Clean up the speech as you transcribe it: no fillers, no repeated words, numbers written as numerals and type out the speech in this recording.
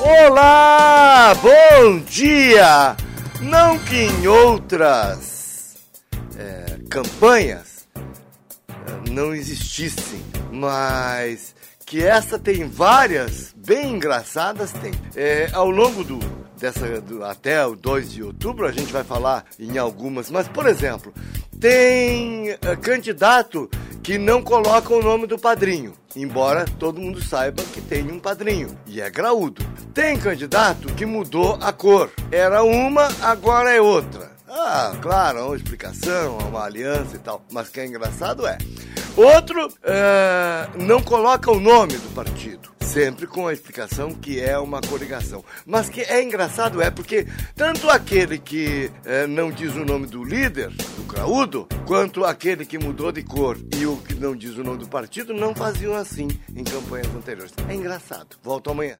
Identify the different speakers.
Speaker 1: Olá, bom dia! Não que em outras campanhas não existissem, mas que essa tem várias bem engraçadas, tem. Ao longo até o 2 de outubro a gente vai falar em algumas, mas por exemplo, tem candidato que não coloca o nome do padrinho, embora todo mundo saiba que tem um padrinho, e é graúdo. Tem candidato que mudou a cor, era uma, agora é outra. Ah, claro, é uma explicação, é uma aliança e tal, mas que é engraçado é. Outro não coloca o nome do partido, sempre com a explicação que é uma coligação. Mas que é engraçado é porque tanto aquele que não diz o nome do líder, do graúdo, quanto aquele que mudou de cor e o que não diz o nome do partido não faziam assim em campanhas anteriores. É engraçado. Volto amanhã.